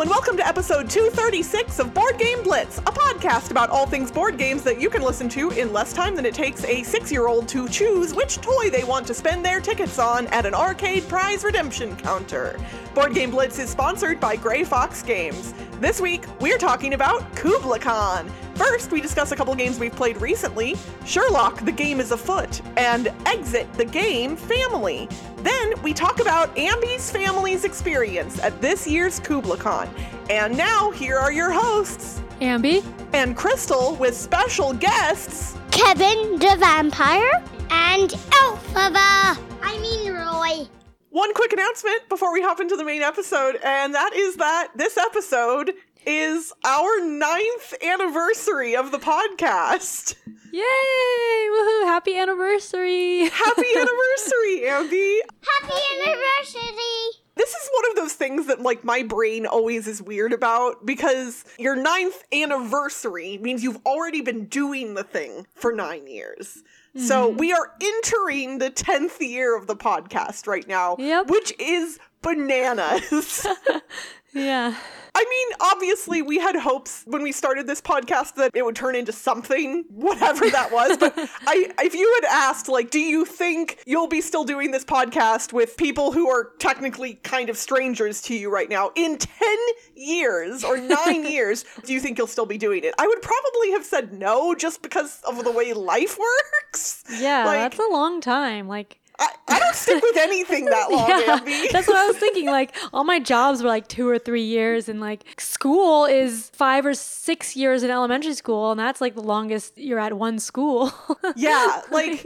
and welcome to episode 236 of Board Game Blitz, a podcast about all things board games that you can listen to in less time than it takes a 6-year-old to choose which toy they want to spend their tickets on at an arcade prize redemption counter. Board Game Blitz is sponsored by Gray Fox Games. This week, we're talking about Kubla Khan. First, we discuss a couple games we've played recently, Sherlock, The Game is Afoot, and Exit, The Game Family. Then, we talk about Ambi's family's experience at this year's Kubla Khan. And now, here are your hosts, Ambi and Crystal, with special guests, Kevin the Vampire and Elphaba. Roy. One quick announcement before we hop into the main episode, and that is that this episode is our 9th anniversary of the podcast. Yay! Woohoo! Happy anniversary! Happy anniversary, Ambi! Happy anniversary! This is one of those things that, my brain always is weird about, because your 9th anniversary means you've already been doing the thing for 9 years. Mm-hmm. So we are entering the 10th year of the podcast right now, which is bananas. Yeah. I mean, obviously, we had hopes when we started this podcast that it would turn into something, whatever that was. But if you had asked, do you think you'll be still doing this podcast with people who are technically kind of strangers to you right now in 10 years or 9 years, do you think you'll still be doing it? I would probably have said no, just because of the way life works. Yeah, that's a long time. I don't stick with anything that long, Ambi. That's what I was thinking. All my jobs were 2 or 3 years, and school is 5 or 6 years in elementary school, and that's the longest you're at one school. Yeah,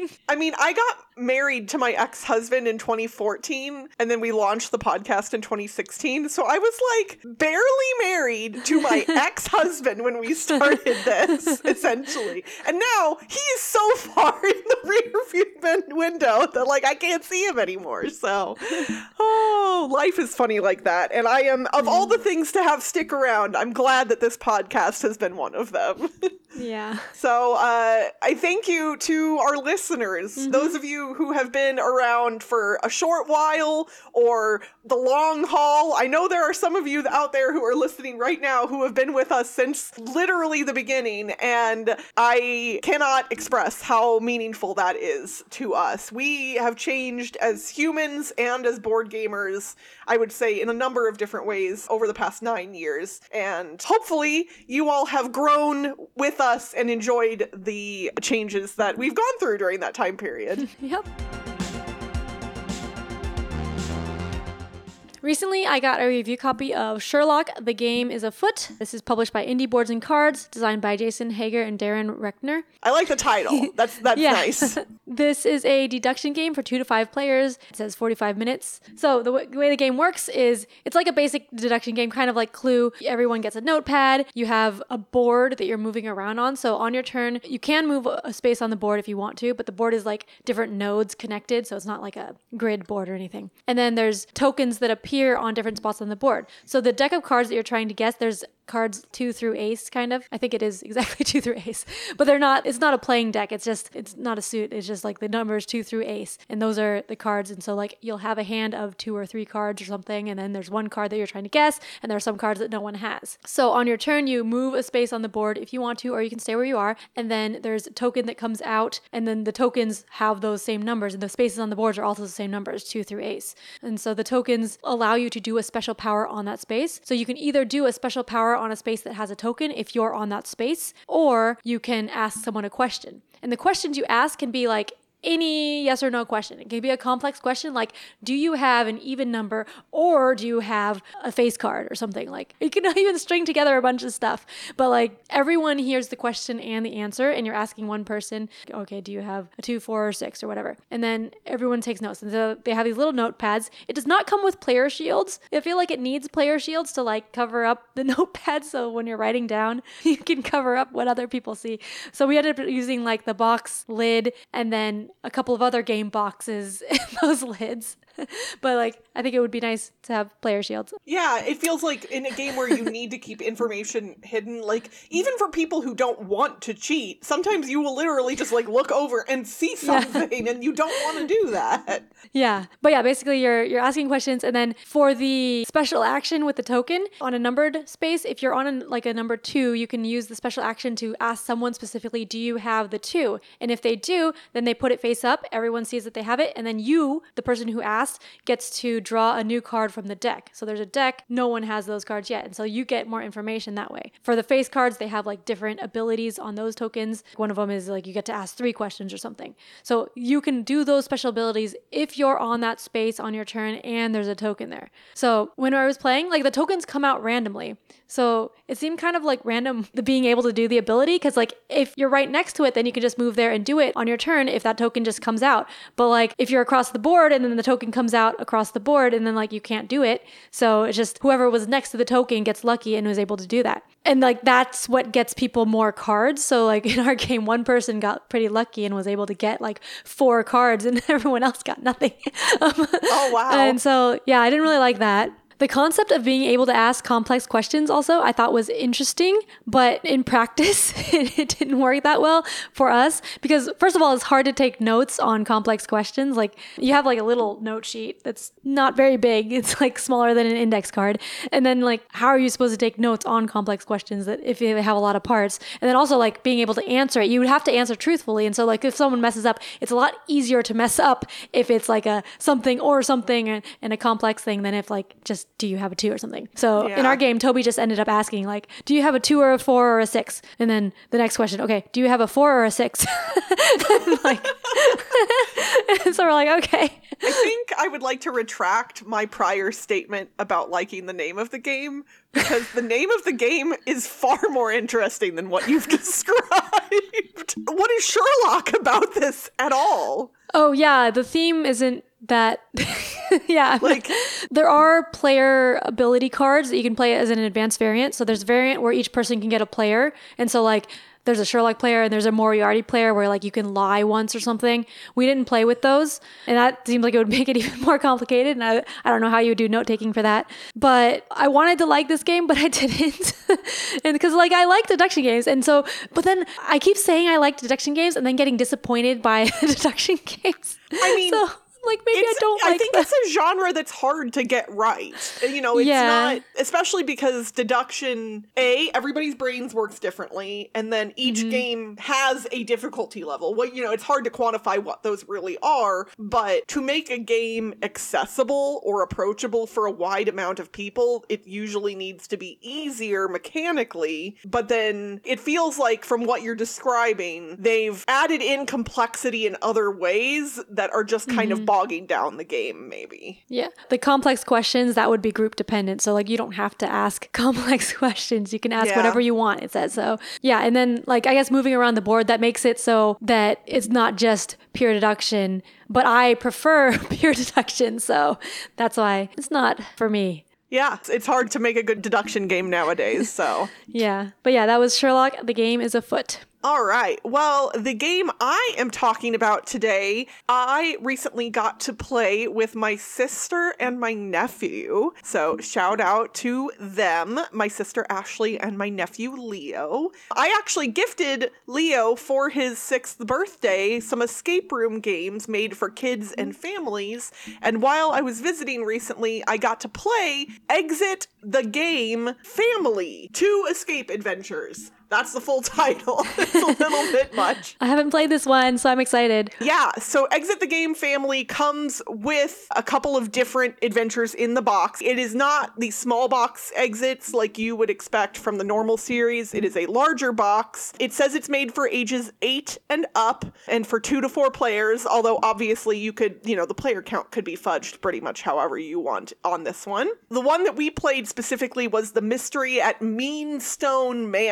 I got married to my ex-husband in 2014, and then we launched the podcast in 2016. So I was barely married to my ex-husband when we started this, essentially. And now he is so far in the rearview window that I can't see him anymore. So, life is funny like that. And I am, of all the things to have stick around, I'm glad that this podcast has been one of them. Yeah. So I thank you to our listeners, those of you who have been around for a short while or the long haul. I know there are some of you out there who are listening right now who have been with us since literally the beginning, and I cannot express how meaningful that is to us. We have changed as humans and as board gamers, I would say, in a number of different ways over the past 9 years, and hopefully you all have grown with us and enjoyed the changes that we've gone through during that time period. Yep. Recently, I got a review copy of Sherlock, The Game is Afoot. This is published by Indie Boards and Cards, designed by Jason Hager and Darren Reckner. I like the title. That's nice. This is a deduction game for 2 to 5 players. It says 45 minutes. So the way the game works is it's like a basic deduction game, kind of like Clue. Everyone gets a notepad. You have a board that you're moving around on. So on your turn, you can move a space on the board if you want to, but the board is different nodes connected. So it's not like a grid board or anything. And then there's tokens that appear on different spots on the board. So the deck of cards that you're trying to guess, there's cards 2 through ace, kind of. I think it is exactly 2 through ace. But it's not a playing deck. It's not a suit. It's just the numbers 2 through ace. And those are the cards. And so you'll have a hand of 2 or 3 cards or something. And then there's one card that you're trying to guess. And there are some cards that no one has. So on your turn, you move a space on the board if you want to, or you can stay where you are. And then there's a token that comes out. And then the tokens have those same numbers. And the spaces on the boards are also the same numbers, 2 through ace. And so the tokens allow you to do a special power on that space. So you can either do a special power on a space that has a token if you're on that space, or you can ask someone a question. And the questions you ask can be any yes or no question. It can be a complex question do you have an even number, or do you have a face card or something? You can even string together a bunch of stuff, but everyone hears the question and the answer, and you're asking one person, okay, do you have a 2, 4, or 6 or whatever? And then everyone takes notes. And so they have these little notepads. It does not come with player shields. I feel like it needs player shields to cover up the notepad, so when you're writing down, you can cover up what other people see. So we ended up using the box lid and then a couple of other game boxes in those lids. But like, I think it would be nice to have player shields. Yeah, it feels like in a game where you need to keep information hidden, like even for people who don't want to cheat, sometimes you will literally just like look over and see something and you don't want to do that. Yeah. But yeah, basically you're asking questions, and then for the special action with the token on a numbered space, if you're on a number 2, you can use the special action to ask someone specifically, do you have the 2? And if they do, then they put it face up, everyone sees that they have it, and then you, the person who asked, gets to draw a new card from the deck. So there's a deck, no one has those cards yet, and so you get more information that way. For the face cards, they have like different abilities on those tokens. One of them is like you get to ask 3 questions or something. So you can do those special abilities if you're on that space on your turn and there's a token there. So when I was playing, like the tokens come out randomly. So it seemed kind of like random being able to do the ability, because like if you're right next to it, then you can just move there and do it on your turn if that token just comes out. But like if you're across the board and then the token comes out across the board, and then like you can't do it. So it's just whoever was next to the token gets lucky and was able to do that. And like that's what gets people more cards. So like in our game, one person got pretty lucky and was able to get like 4 cards and everyone else got nothing. Oh, wow. And so, yeah, I didn't really like that. The concept of being able to ask complex questions also I thought was interesting, but in practice, it didn't work that well for us because first of all, it's hard to take notes on complex questions. Like you have like a little note sheet that's not very big. It's like smaller than an index card. And then like, how are you supposed to take notes on complex questions that if they have a lot of parts? And then also like being able to answer it, you would have to answer truthfully. And so like if someone messes up, it's a lot easier to mess up if it's like a something or something and a complex thing than if like just do you have a 2 or something? So in our game, Toby just ended up asking like, do you have a 2 or a 4 or a 6? And then the next question, okay, do you have a 4 or a 6? Like, and so we're like, okay. I think I would like to retract my prior statement about liking the name of the game, because the name of the game is far more interesting than what you've described. What is Sherlock about this at all? Oh yeah, the theme isn't that yeah, like there are player ability cards that you can play as an advanced variant. So there's a variant where each person can get a player, and so like there's a Sherlock player and there's a Moriarty player where like you can lie once or something. We didn't play with those, and that seems like it would make it even more complicated, and I don't know how you would do note taking for that. But I wanted to like this game, but I didn't. And because like I like deduction games, and so but then I keep saying I like deduction games and then getting disappointed by deduction games. I mean, so like maybe I don't like I think it's a genre that's hard to get right. You know, it's not, especially because deduction, everybody's brains works differently, and then each game has a difficulty level. Well, you know, it's hard to quantify what those really are, but to make a game accessible or approachable for a wide amount of people, it usually needs to be easier mechanically, but then it feels like from what you're describing, they've added in complexity in other ways that are just kind of bogging down the game, maybe. Yeah. The complex questions, that would be group dependent. So like you don't have to ask complex questions. You can ask whatever you want, it says. So yeah. And then like I guess moving around the board, that makes it so that it's not just pure deduction, but I prefer pure deduction. So that's why it's not for me. Yeah, it's hard to make a good deduction game nowadays, so. Yeah. But yeah, that was Sherlock. The game is afoot. All right. Well, the game I am talking about today, I recently got to play with my sister and my nephew. So shout out to them, my sister Ashley and my nephew Leo. I actually gifted Leo for his 6th birthday some escape room games made for kids and families. And while I was visiting recently, I got to play Exit the Game Family 2 Escape Adventures. That's the full title. It's a little bit much. I haven't played this one, so I'm excited. Yeah, so Exit the Game Family comes with a couple of different adventures in the box. It is not the small box exits like you would expect from the normal series. It is a larger box. It says it's made for ages 8 and up and for 2 to 4 players, although obviously you could, you know, the player count could be fudged pretty much however you want on this one. The one that we played specifically was the Mystery at Meanstone Manor,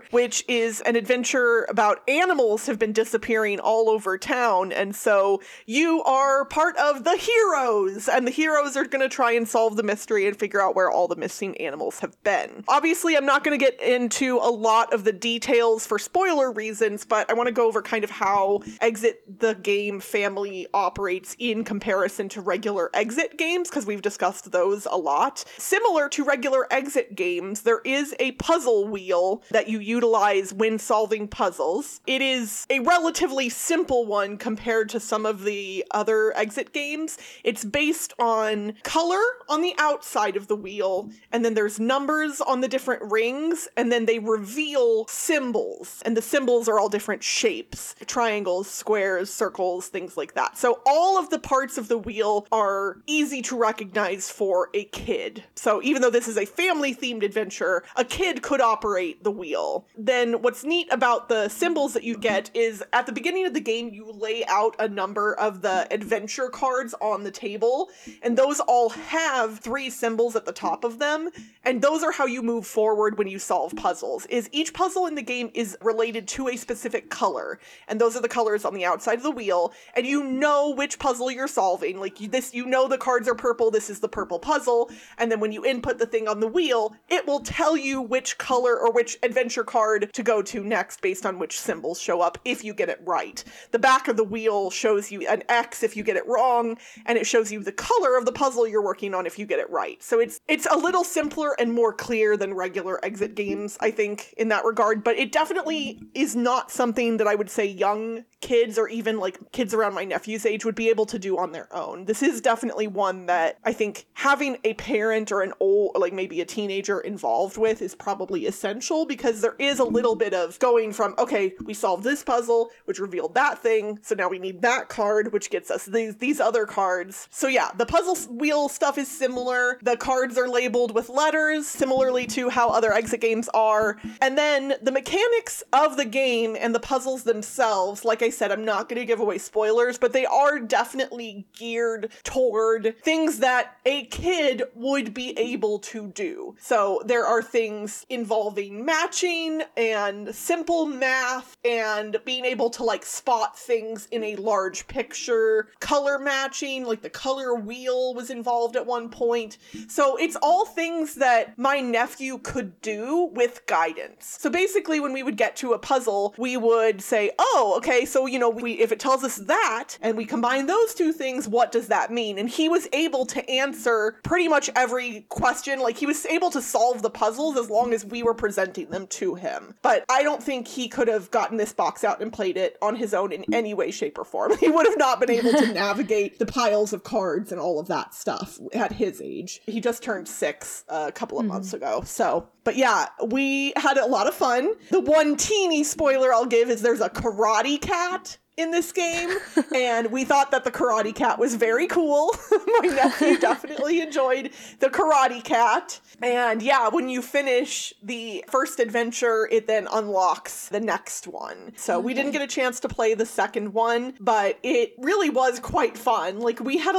which is an adventure about animals have been disappearing all over town. And so you are part of the heroes, and the heroes are going to try and solve the mystery and figure out where all the missing animals have been. Obviously, I'm not going to get into a lot of the details for spoiler reasons, but I want to go over kind of how Exit the Game family operates in comparison to regular Exit games, because we've discussed those a lot. Similar to regular Exit games, there is a puzzle wheel that you utilize when solving puzzles. It is a relatively simple one compared to some of the other Exit games. It's based on color on the outside of the wheel, and then there's numbers on the different rings, and then they reveal symbols, and the symbols are all different shapes: triangles, squares, circles, things like that. So all of the parts of the wheel are easy to recognize for a kid. So even though this is a family-themed adventure, a kid could operate the wheel. Then what's neat about the symbols that you get is at the beginning of the game, you lay out a number of the adventure cards on the table, and those all have 3 symbols at the top of them, and those are how you move forward when you solve puzzles. Is each puzzle in the game is related to a specific color, and those are the colors on the outside of the wheel, and you know which puzzle you're solving. Like you know the cards are purple, this is the purple puzzle, and then when you input the thing on the wheel, it will tell you which color or which adventure card to go to next based on which symbols show up if you get it right. The back of the wheel shows you an X if you get it wrong, and it shows you the color of the puzzle you're working on if you get it right. So it's a little simpler and more clear than regular Exit games, I think, in that regard, but it definitely is not something that I would say young kids or even like kids around my nephew's age would be able to do on their own. This is definitely one that I think having a parent or an old, like maybe a teenager involved with is probably essential, because there is a little bit of going from, okay, we solved this puzzle, which revealed that thing, so now we need that card, which gets us these other cards. So yeah, the puzzle wheel stuff is similar. The cards are labeled with letters, similarly to how other Exit games are. And then the mechanics of the game and the puzzles themselves, like I said, I'm not going to give away spoilers, but they are definitely geared toward things that a kid would be able to do. So there are things involving matching and simple math and being able to like spot things in a large picture, color matching, like the color wheel was involved at one point. So it's all things that my nephew could do with guidance. So basically when we would get to a puzzle, we would say, oh, okay, so if it tells us that and we combine those 2 things, what does that mean? And he was able to answer pretty much every question. Like he was able to solve the puzzles as long as we were presenting them to him. But I don't think he could have gotten this box out and played it on his own in any way, shape, or form. He would have not been able to navigate the piles of cards and all of that stuff at his age. He just turned 6 a couple of months ago. So, but yeah, we had a lot of fun. The one teeny spoiler I'll give is there's a karate cat in this game, and we thought that the karate cat was very cool. My nephew definitely enjoyed the karate cat. And yeah, when you finish the first adventure, it then unlocks the next one. So we didn't get a chance to play the second one, but it really was quite fun. Like we had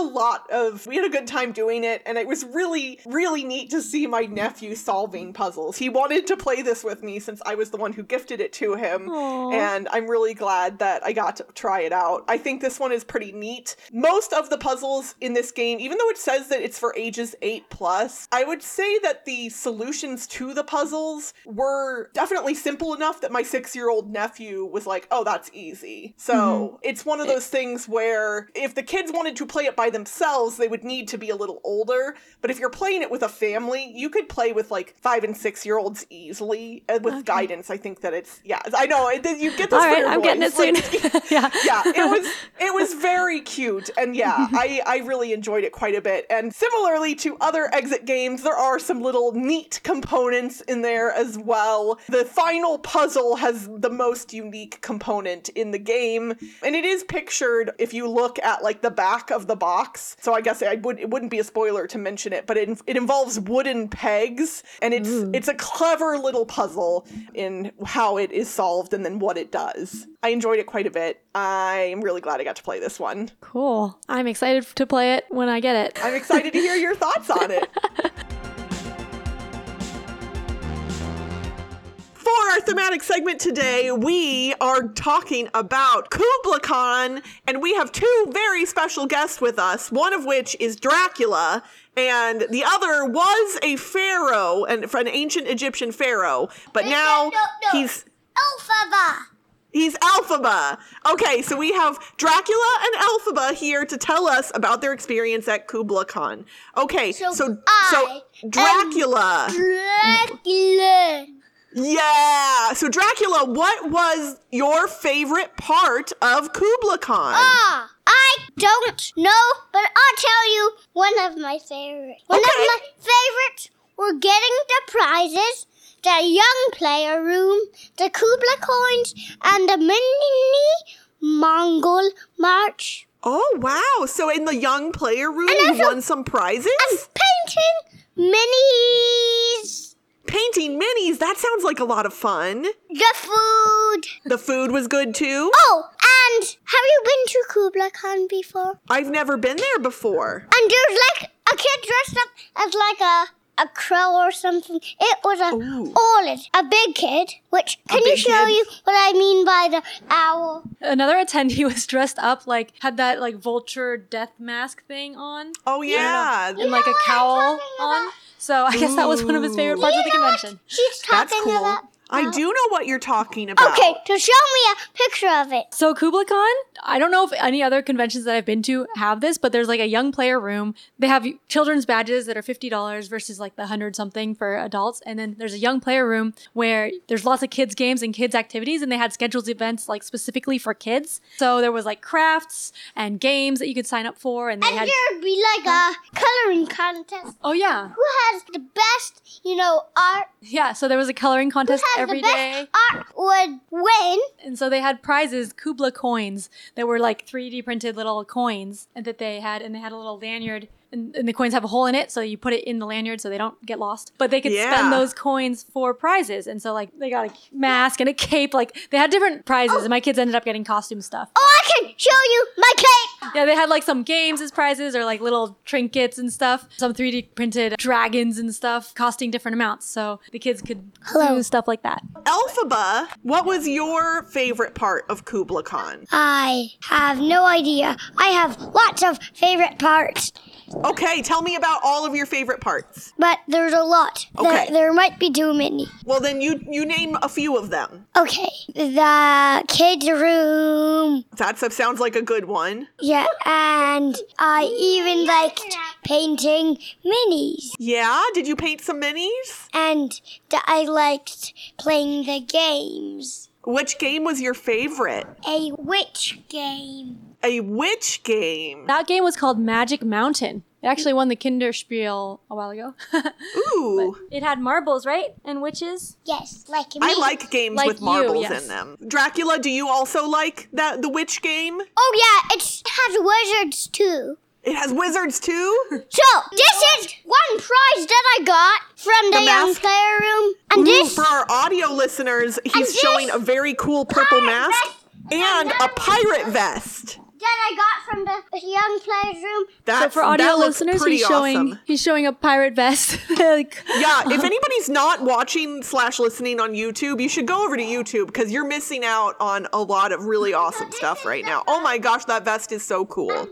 a good time doing it, and it was really, really neat to see my nephew solving puzzles. He wanted to play this with me since I was the one who gifted it to him. Aww. And I'm really glad that I got to try it out. I think this one is pretty neat. Most of the puzzles in this game, even though it says that it's for ages 8+, I would say that the solutions to the puzzles were definitely simple enough that my 6-year-old nephew was like, oh, that's easy. So it's one of those things where if the kids wanted to play it by themselves, they would need to be a little older. But if you're playing it with a family, you could play with like 5 and 6-year-olds easily with guidance. I think that it's, yeah, I know you get this. All right, I'm getting it soon. Yeah, it was very cute, and yeah, I really enjoyed it quite a bit. And similarly to other Exit games, there are some little neat components in there as well. The final puzzle has the most unique component in the game, and it is pictured if you look at like the back of the box. So I guess it wouldn't be a spoiler to mention it, but it involves wooden pegs, and it's a clever little puzzle in how it is solved and then what it does. I enjoyed it quite a bit. I'm really glad I got to play this one. Cool. I'm excited to play it when I get it. I'm excited to hear your thoughts on it. For our thematic segment today, we are talking about Kubla Khan, and we have two very special guests with us, one of which is Dracula, and the other was a pharaoh, an ancient Egyptian pharaoh, but now he's Elphaba. Okay, so we have Dracula and Elphaba here to tell us about their experience at Kubla Khan. Okay, so Dracula. Yeah. So Dracula, what was your favorite part of Kubla Khan? I don't know, but I'll tell you one of my favorites. One of my favorites were getting the prizes, the young player room, the Kubla coins, and the mini Mongol march. Oh, wow. So in the young player room, you won some prizes? And painting minis. Painting minis? That sounds like a lot of fun. The food. The food was good too? Oh, and have you been to Kubla Khan before? I've never been there before. And there's like a kid dressed up as like a crow or something. It was a big kid, which, can you show you what I mean by the owl? Another attendee was dressed up, like, had that, like, vulture death mask thing on. Oh, yeah. And, like, a cowl on. So I guess that was one of his favorite parts of the convention. She's talking cool. about. I do know what you're talking about. Okay, so show me a picture of it. So Kubla Khan, I don't know if any other conventions that I've been to have this, but there's like a young player room. They have children's badges that are $50 versus like the 100 something for adults. And then there's a young player room where there's lots of kids games and kids activities, and they had scheduled events like specifically for kids. So there was like crafts and games that you could sign up for, and they had there'd be like a coloring contest. Oh yeah. Who has the best, art? Yeah, so there was a coloring contest every the day. best art would win. And so they had prizes, Kubla coins, that were like 3D printed little coins that they had, and they had a little lanyard, and the coins have a hole in it, so you put it in the lanyard so they don't get lost. But they could spend those coins for prizes, and so like they got a mask and a cape, like they had different prizes, and my kids ended up getting costume stuff. Oh, I can show you my cape. Yeah, they had like some games as prizes, or like little trinkets and stuff, some 3D printed dragons and stuff, costing different amounts, so the kids could do stuff like that. Elphaba, what was your favorite part of Kubla Khan? I have no idea. I have lots of favorite parts. Okay, tell me about all of your favorite parts. But there's a lot. Okay. There might be too many. Well, then you name a few of them. Okay. The kids' room. That sounds like a good one. Yeah, and I even liked painting minis. Yeah? Did you paint some minis? And I liked playing the games. Which game was your favorite? A witch game. A witch game? That game was called Magic Mountain. It actually won the Kinderspiel a while ago. Ooh. It had marbles, right? And witches? Yes, like me. I like games Like with marbles yes. in them. Dracula, do you also like the witch game? Oh yeah, it has wizards too. It has wizards too? So, this is one prize that I got from the young mask? player room. And Ooh, this for our audio listeners, he's this showing a very cool purple pirate mask vest and a pirate vest. that I got from the young player's room. So for audio that looks listeners, pretty he's awesome. showing a pirate vest. Like, Yeah, if anybody's not watching / listening on YouTube, you should go over to YouTube because you're missing out on a lot of really awesome stuff right now. Oh my gosh, that vest is so cool.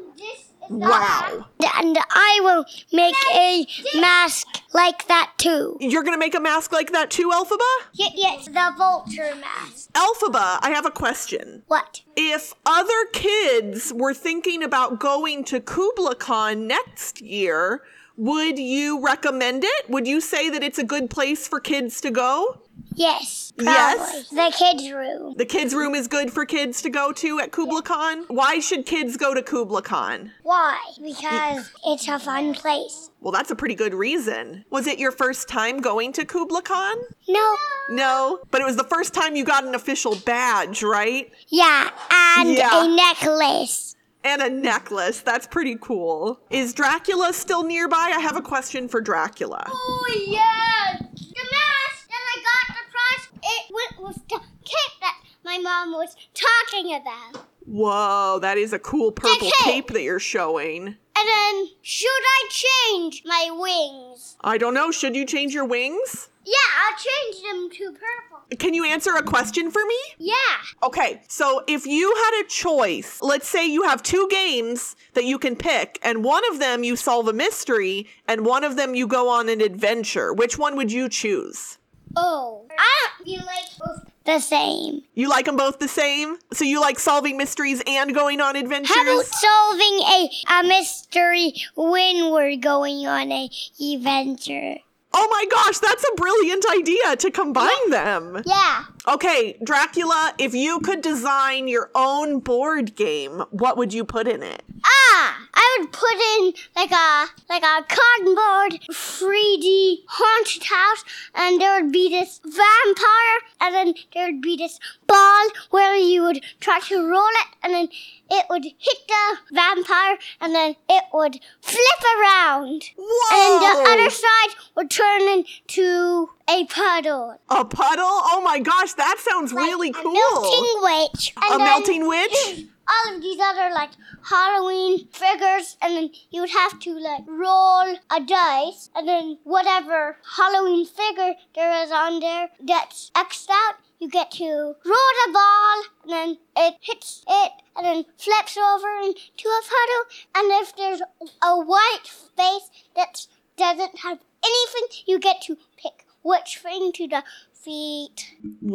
Wow. And I will make a mask like that too. You're going to make a mask like that too, Elphaba? Yes, the vulture mask. Elphaba, I have a question. What? If other kids were thinking about going to Kubla Khan next year, would you recommend it? Would you say that it's a good place for kids to go? Yes. Yes? Probably. The kids' room. The kids' room is good for kids to go to at Kubla Khan? Why should kids go to Kubla Khan? Why? Because it's a fun place. Well, that's a pretty good reason. Was it your first time going to Kubla Khan? No. No, but it was the first time you got an official badge, right? Yeah, and Yeah. a necklace. And a necklace. That's pretty cool. Is Dracula still nearby? I have a question for Dracula. Oh, yeah. The mask that I got the prize, it went with the cape that my mom was talking about. Whoa, that is a cool purple cape. cape that you're showing. And then, should I change my wings? I don't know. Should you change your wings? Yeah, I'll change them to purple. Can you answer a question for me? Yeah. Okay, so if you had a choice, let's say you have 2 games that you can pick, and one of them you solve a mystery, and one of them you go on an adventure. Which one would you choose? Oh, I don't feel like both the same. You like them both the same? So you like solving mysteries and going on adventures? How about solving a mystery when we're going on a adventure? Oh my gosh, that's a brilliant idea to combine them. Yeah. Okay, Dracula, if you could design your own board game, what would you put in it? I would put in like a cardboard 3D haunted house, and there would be this vampire, and then there would be this ball where you would try to roll it, and then it would hit the vampire, and then it would flip around. Whoa! And the other side would turn into a puddle. A puddle? Oh my gosh, that sounds really A cool. melting witch. A melting witch? All of these other like Halloween figures, and then you would have to like roll a dice, and then whatever Halloween figure there is on there that's X'd out, you get to roll the ball, and then it hits it, and then flips over into a puddle. And if there's a white space that doesn't have anything, you get to pick which thing to defeat.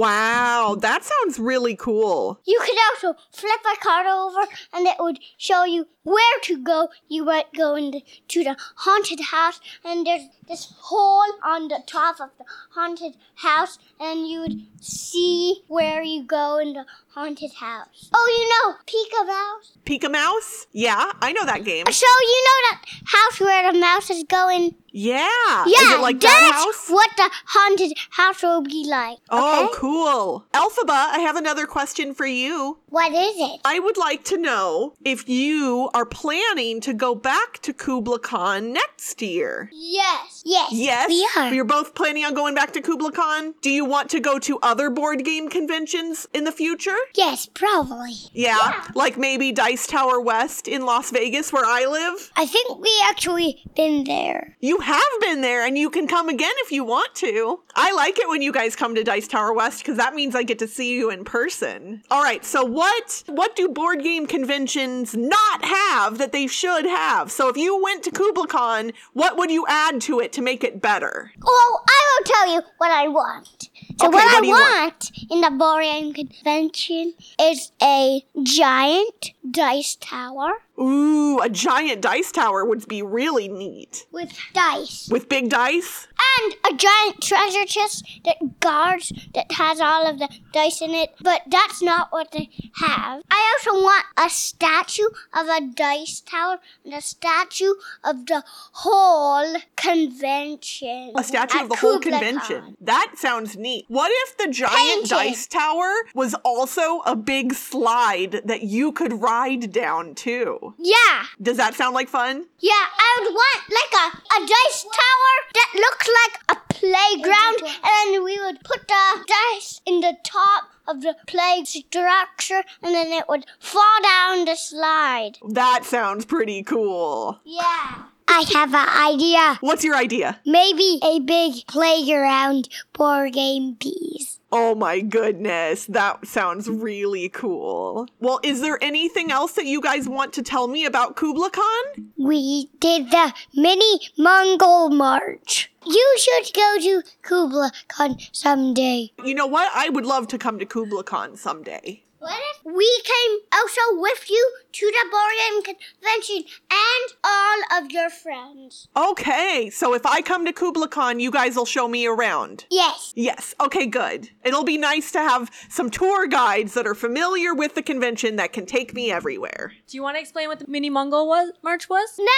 Wow, that sounds really cool. You could also flip a card over, and it would show you where to go. You might go to the haunted house, and there's this hole on the top of the haunted house, and you would see where you go in the haunted house. Oh, you know Peek-a-Mouse? Peek-a-Mouse? Yeah, I know that game. So you know that house where the mouse is going? Yeah. Yeah, Is it like that that's house? what the haunted house will be like. Oh, Okay? cool. Elphaba, I have another question for you. What is it? I would like to know if you are planning to go back to Kubla Khan next year. Yes. Yes. Yes? We are. You're both planning on going back to Kubla Khan? Do you want to go to other board game conventions in the future? Yes, probably. Yeah. Like maybe Dice Tower West in Las Vegas where I live? I think we actually been there. You have been there, and you can come again if you want to. I like it when you guys come to Dice Tower West because that means I get to see you in person. All right, so what do board game conventions not have that they should have? So if you went to Kubla Khan, what would you add to it to make it better? Oh, I will tell you what I want. So Okay, what what I do you want in the board game convention is a giant dice tower Ooh, a giant dice tower would be really neat. with dice. With big dice? And a giant treasure chest that guards, that has all of the dice in it. But that's not what they have. I also want a statue of a dice tower and a statue of the whole convention. A statue at of the whole Kubla convention. Khan. That sounds neat. What if the giant Painted. dice tower was also a big slide that you could ride down too? Yeah. Does that sound like fun? Yeah, I would want like a dice tower that looks like a playground, and then we would put the dice in the top of the play structure, and then it would fall down the slide. That sounds pretty cool. Yeah. I have an idea. What's your idea? Maybe a big playground board game piece. Oh my goodness, that sounds really cool. Well, is there anything else that you guys want to tell me about Kubla Khan? We did the mini Mongol March. You should go to Kubla Khan someday. You know what? I would love to come to Kubla Khan someday. What if we came also with you to the board game convention and all of your friends? Okay, so if I come to Kubla Khan, you guys will show me around. Yes. Yes, okay, good. It'll be nice to have some tour guides that are familiar with the convention that can take me everywhere. Do you want to explain what the mini Mongol march was? Now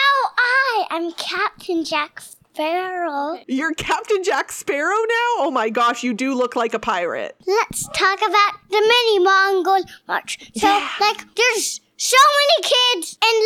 I am Captain Jack Sparrow. You're Captain Jack Sparrow now? Oh my gosh, you do look like a pirate. Let's talk about the mini Mongol March. So, Yeah. there's so many kids and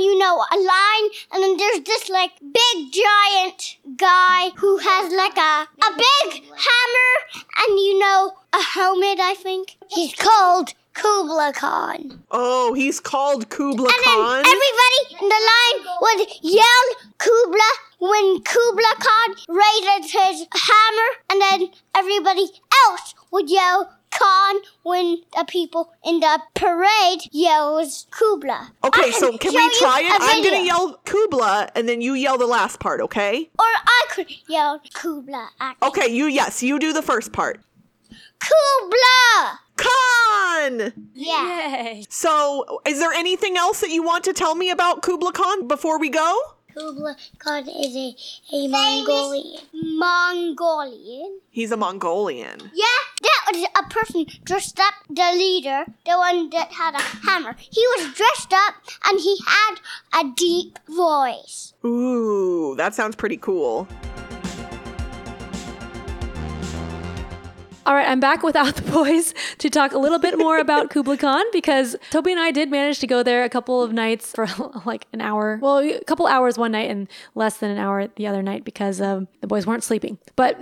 a line, and then there's this big giant guy who has a big hammer and a helmet, I think. He's called Kubla Khan. Oh, he's called Kubla And then Khan? everybody in the line would yell Kubla when Kubla Khan raised his hammer, and then everybody else would yell Khan when the people in the parade yells Kubla. Okay, I so can we show try you it? a I'm video. gonna yell Kubla, and then you yell the last part, okay? Or I could yell Kubla. Actually. Okay, you do the first part. Kubla! Khan! Yeah. Yay. So, is there anything else that you want to tell me about Kubla Khan before we go? Kubla Khan is a Mongolian. Mongolian? He's a Mongolian. Yeah, that was a person dressed up, the leader, the one that had a hammer. He was dressed up and he had a deep voice. Ooh, that sounds pretty cool. All right, I'm back without the boys to talk a little bit more about Kubla Khan because Toby and I did manage to go there a couple of nights for like an hour. Well, a couple hours one night and less than an hour the other night because the boys weren't sleeping. But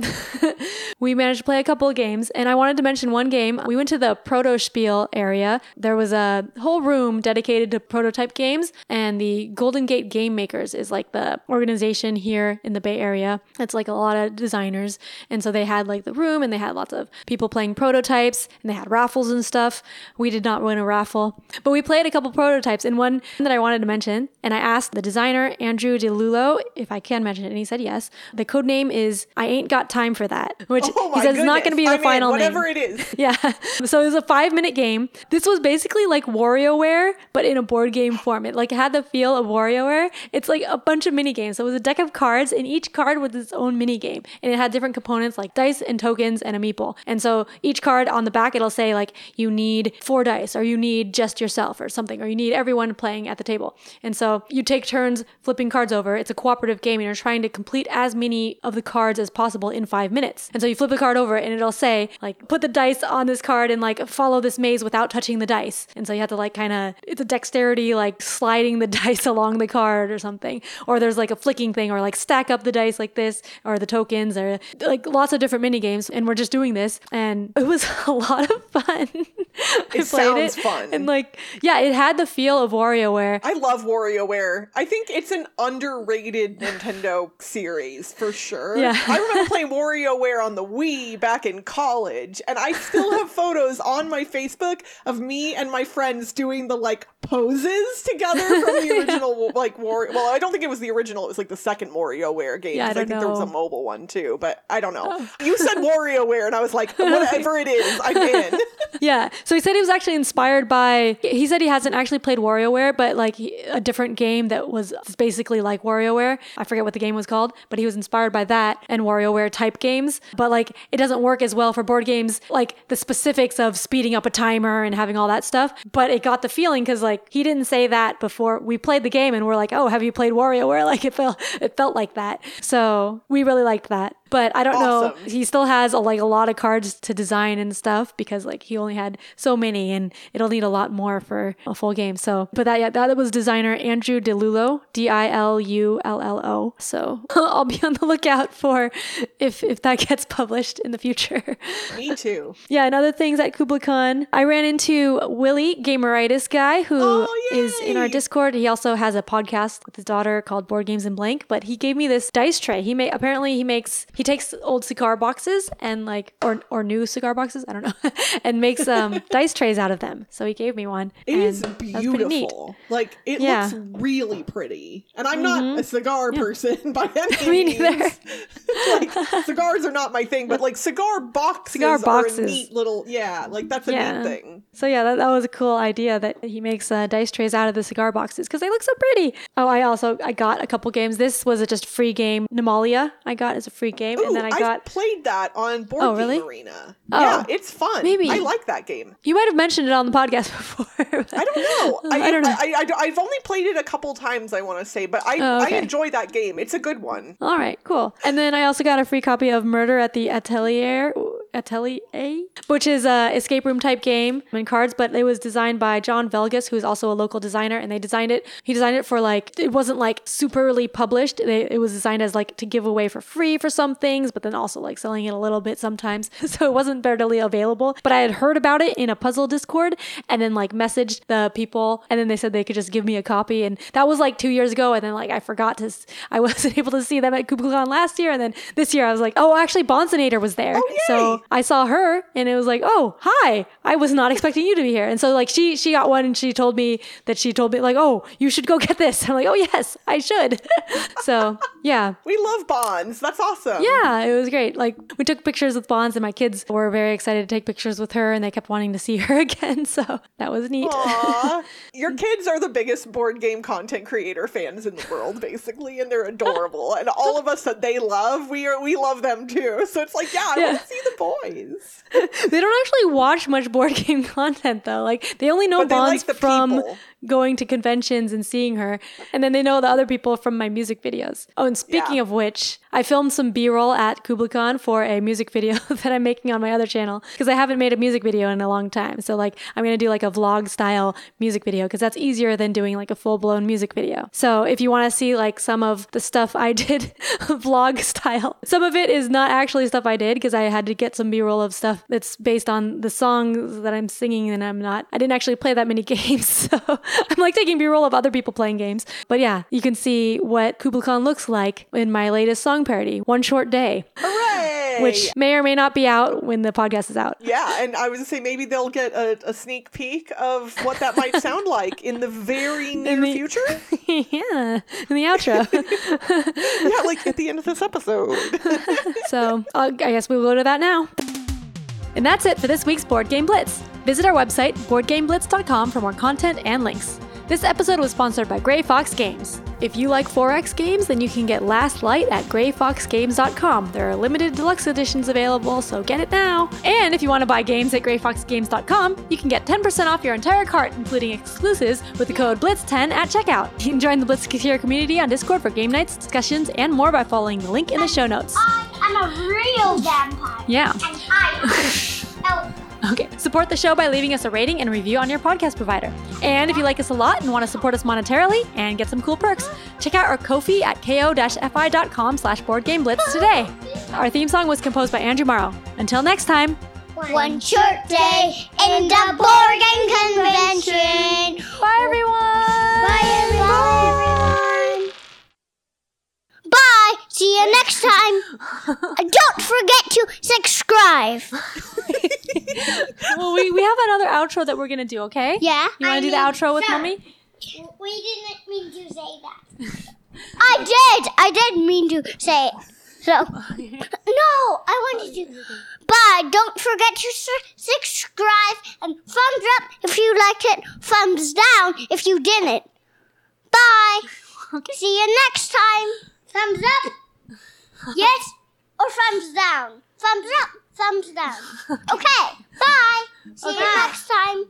we managed to play a couple of games, and I wanted to mention one game. We went to the Proto Spiel area. There was a whole room dedicated to prototype games, and the Golden Gate Game Makers is like the organization here in the Bay Area. It's like a lot of designers, and so they had like the room, and they had lots of people playing prototypes, and they had raffles and stuff. We did not win a raffle, but we played a couple prototypes, and one that I wanted to mention, and I asked the designer, Andrew DeLulo, if I can mention it, and he said yes. The code name is I Ain't Got Time for That, which he says is not going to be the final name. Whatever it is. Yeah. So it was a 5-minute game. This was basically like WarioWare, but in a board game form. It like had the feel of WarioWare. It's like a bunch of mini games. So it was a deck of cards, and each card was its own mini game, and it had different components like dice and tokens and a meeple. And so each card on the back, it'll say like you need 4 dice, or you need just yourself or something, or you need everyone playing at the table. And so you take turns flipping cards over. It's a cooperative game, and you're trying to complete as many of the cards as possible in 5 minutes. And so you flip the card over, and it'll say like put the dice on this card and like follow this maze without touching the dice. And so you have to like kind of, it's a dexterity like sliding the dice along the card or something. Or there's like a flicking thing, or like stack up the dice like this, or the tokens, or like lots of different mini games. And we're just doing this, and it was a lot of fun. It sounds fun. And like, yeah, it had the feel of WarioWare. I love WarioWare. I think it's an underrated Nintendo series for sure. Yeah. I remember playing WarioWare on the Wii back in college, and I still have photos on my Facebook of me and my friends doing the like poses together from the original like well, I don't think it was the original, it was like the second WarioWare game. Yeah, I think don't there was a know. mobile one too, but I don't know. You said WarioWare, and I was like, whatever it is, I'm in. Yeah. So he said he was actually inspired by, he said he hasn't actually played WarioWare, but like a different game that was basically like WarioWare. I forget what the game was called, but he was inspired by that and WarioWare type games. But like it doesn't work as well for board games, like the specifics of speeding up a timer and having all that stuff. But it got the feeling because like he didn't say that before we played the game, and we're like, oh, have you played WarioWare? Like it felt like that. So we really liked that. But I don't know. Awesome. He still has a lot of cards to design and stuff because like he only had so many, and it'll need a lot more for a full game. So, but that was designer Andrew DeLulo, DILULLO. So I'll be on the lookout for if that gets published in the future. Me too. Yeah, and other things at Kubla Khan. I ran into Willie, Gameritis guy, who is in our yay! Discord. He also has a podcast with his daughter called Board Games in Blank, but he gave me this dice tray. He takes old cigar boxes and like, or new cigar boxes, I don't know, and makes dice trays out of them. So he gave me one. It is and that was pretty neat. beautiful. Like, it Yeah. looks really pretty. And I'm not a cigar person by any Me means. neither. Like, cigars are not my thing, but like cigar boxes are a neat little, like that's a neat thing. So yeah, that was a cool idea that he makes dice trays out of the cigar boxes because they look so pretty. Oh, I got a couple games. This was a just free game. Nemalia I got as a free game, Ooh, and then I played that on Board Oh, Game really? Arena. Oh, yeah, it's fun. maybe. I like that game. You might have mentioned it on the podcast before. I don't know. I don't know. I've only played it a couple times, I want to say, but I okay. enjoy that game. It's a good one. All right, cool. And then I also got a free copy of Murder at the Atelier, Atelier, which is a escape room type game and cards, but it was designed by John Velgus, who's also a local designer, and he designed it for like, it wasn't like superly published. It was designed as like to give away for free for some things, but then also like selling it a little bit sometimes. So it wasn't readily available, but I had heard about it in a puzzle Discord and then like messaged the people, and then they said they could just give me a copy. And that was like 2 years ago. And then like I wasn't able to see them at KublaCon last year. And then this year I was like, oh, actually Bonsonator was there. Oh, yay. So I saw her and it was like, oh, hi. I was not expecting you to be here. And so like she got one and she told me like, oh, you should go get this. I'm like, oh yes, I should. So yeah. We love Bonds. That's awesome. Yeah, it was great. Like we took pictures with Bonds and my kids were very excited to take pictures with her and they kept wanting to see her again. So that was neat. Aww. Your kids are the biggest board game content creator fans in the world, basically, and they're adorable. And all of us that they love, we love them too. So it's like, yeah, I want to see the boys. They don't actually watch much board game content though. Like they only know But they Bonds like the from people. going to conventions and seeing her. And then they know the other people from my music videos. Oh, and speaking of which, I filmed some B-roll at KublaCon for a music video that I'm making on my other channel because I haven't made a music video in a long time. So like I'm going to do like a vlog style music video because that's easier than doing like a full-blown music video. So if you want to see like some of the stuff I did vlog style, some of it is not actually stuff I did because I had to get some B-roll of stuff that's based on the songs that I'm singing and I didn't actually play that many games. So I'm like taking B-roll of other people playing games. But yeah, you can see what KublaCon looks like in my latest song parody, One Short Day. Hooray! Which may or may not be out when the podcast is out. Yeah, and I would say maybe they'll get a sneak peek of what that might sound like in the very near future. Yeah, in the outro. Yeah, like at the end of this episode. So I guess we'll go to that now. And that's it for this week's Board Game Blitz. Visit our website, boardgameblitz.com, for more content and links. This episode was sponsored by Gray Fox Games. If you like 4X games, then you can get Last Light at grayfoxgames.com. There are limited deluxe editions available, so get it now. And if you want to buy games at grayfoxgames.com, you can get 10% off your entire cart, including exclusives, with the code BLITZ10 at checkout. You can join the Blitzketeer community on Discord for game nights, discussions, and more by following the link in the show notes. I'm a real vampire. Yeah. And I Okay. Support the show by leaving us a rating and review on your podcast provider. And if you like us a lot and want to support us monetarily and get some cool perks, check out our Ko-fi at ko-fi.com/boardgameblitz today. Our theme song was composed by Andrew Morrow. Until next time. One short day in the board game convention. Bye, everyone. Bye, everyone. Bye. See you next time. Don't forget to subscribe. Well, we have another outro that we're going to do, okay? Yeah. You want to do the outro with Mommy? We didn't mean to say that. I did mean to say it. So, no, I wanted to. Bye. Don't forget to subscribe and thumbs up if you liked it. Thumbs down if you didn't. Bye. Okay. See you next time. Thumbs up. Yes or thumbs down? Thumbs up. Thumbs down. Okay. Bye. See you next time.